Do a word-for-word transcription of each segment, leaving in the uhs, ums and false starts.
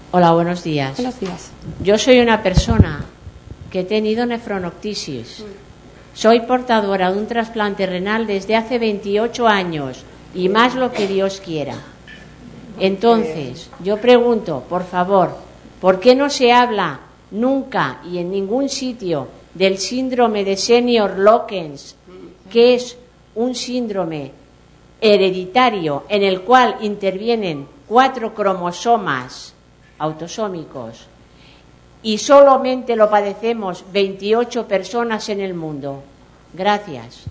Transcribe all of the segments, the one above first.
Hola, buenos días. Buenos días. Yo soy una persona que he tenido nefronoptisis. Soy portadora de un trasplante renal desde hace veintiocho años y más lo que Dios quiera. Entonces, yo pregunto, por favor, ¿por qué no se habla nunca y en ningún sitio del síndrome de Senior-Loken, que es un síndrome hereditario en el cual intervienen cuatro cromosomas autosómicos y solamente lo padecemos veintiocho personas en el mundo? Gracias.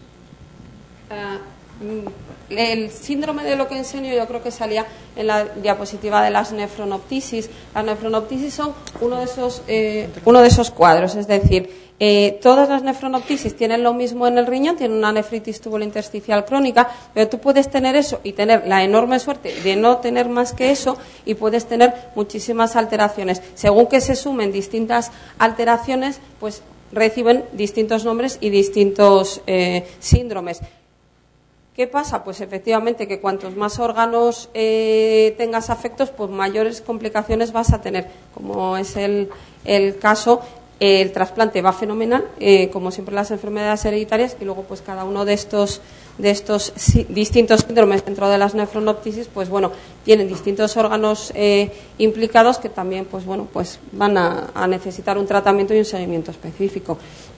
Uh, el síndrome de Loken Senior yo creo que salía en la diapositiva de las nefronoptisis. Las nefronoptisis son uno de esos, eh, uno de esos cuadros, es decir, Eh, todas las nefronoptisis tienen lo mismo en el riñón, tienen una nefritis tubulointersticial crónica, pero tú puedes tener eso y tener la enorme suerte de no tener más que eso, y puedes tener muchísimas alteraciones. Según que se sumen distintas alteraciones, pues reciben distintos nombres y distintos eh, síndromes. ¿Qué pasa? Pues efectivamente que cuantos más órganos eh, tengas afectos, pues mayores complicaciones vas a tener, como es el, el caso. El trasplante va fenomenal, eh, como siempre las enfermedades hereditarias, y luego pues cada uno de estos de estos sí, distintos síndromes dentro de las nefronoptisis, pues bueno, tienen distintos órganos eh, implicados que también pues bueno, pues van a, a necesitar un tratamiento y un seguimiento específico.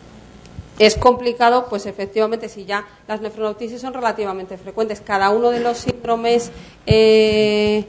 Es complicado, pues efectivamente, si ya las nefronoptisis son relativamente frecuentes, cada uno de los síndromes eh,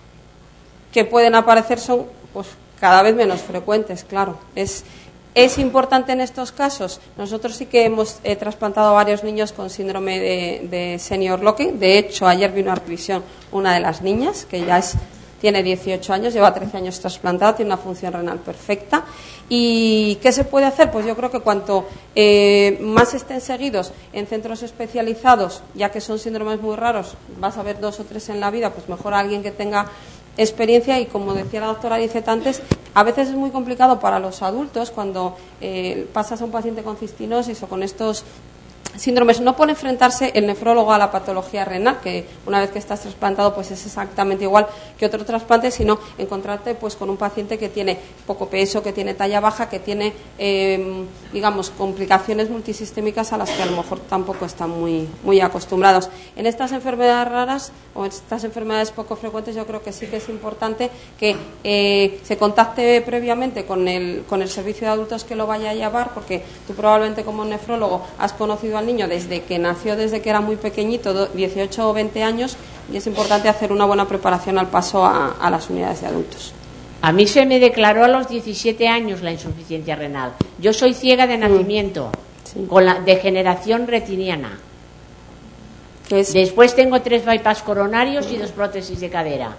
que pueden aparecer son pues cada vez menos frecuentes, claro. Es, es importante en estos casos. Nosotros sí que hemos eh, trasplantado a varios niños con síndrome de, de Senior-Loken. De hecho, ayer vino a revisión una de las niñas, que ya es, tiene dieciocho años, lleva trece años trasplantada, tiene una función renal perfecta. ¿Y qué se puede hacer? Pues yo creo que cuanto eh, más estén seguidos en centros especializados, ya que son síndromes muy raros, vas a ver dos o tres en la vida, pues mejor a alguien que tenga experiencia. Y como decía la doctora Lizeth antes, a veces es muy complicado para los adultos cuando eh, pasas a un paciente con cistinosis o con estos síndromes, no puede enfrentarse el nefrólogo a la patología renal, que una vez que estás trasplantado pues es exactamente igual que otro trasplante, sino encontrarte pues con un paciente que tiene poco peso, que tiene talla baja, que tiene eh, digamos complicaciones multisistémicas a las que a lo mejor tampoco están muy, muy acostumbrados. En estas enfermedades raras o en estas enfermedades poco frecuentes, yo creo que sí que es importante que eh, se contacte previamente con el, con el servicio de adultos que lo vaya a llevar, porque tú probablemente como nefrólogo has conocido al niño desde que nació, desde que era muy pequeñito, dieciocho o veinte años, y es importante hacer una buena preparación al paso a, a las unidades de adultos. A mí se me declaró a los diecisiete años la insuficiencia renal. Yo soy ciega de nacimiento, sí, con la degeneración retiniana. ¿Qué es? Después tengo tres bypass coronarios y dos prótesis de cadera.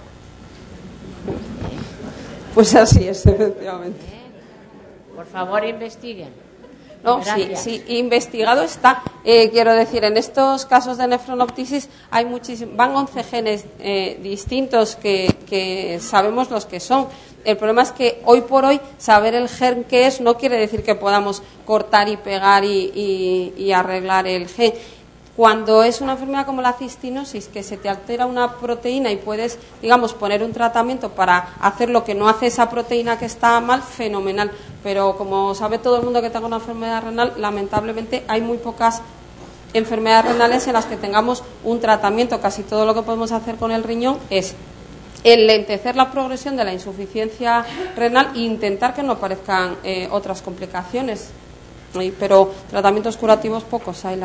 Pues así es, efectivamente. Por favor, investiguen. No, sí, sí, investigado está. Eh, quiero decir, en estos casos de nefronoptisis hay muchísimos, van once genes eh, distintos que, que sabemos los que son. El problema es que hoy por hoy saber el gen que es no quiere decir que podamos cortar y pegar y, y, y arreglar el gen. Cuando es una enfermedad como la cistinosis, que se te altera una proteína y puedes, digamos, poner un tratamiento para hacer lo que no hace esa proteína que está mal, fenomenal. Pero como sabe todo el mundo que tenga una enfermedad renal, lamentablemente hay muy pocas enfermedades renales en las que tengamos un tratamiento. Casi todo lo que podemos hacer con el riñón es enlentecer la progresión de la insuficiencia renal e intentar que no aparezcan eh, otras complicaciones. Pero tratamientos curativos pocos hay.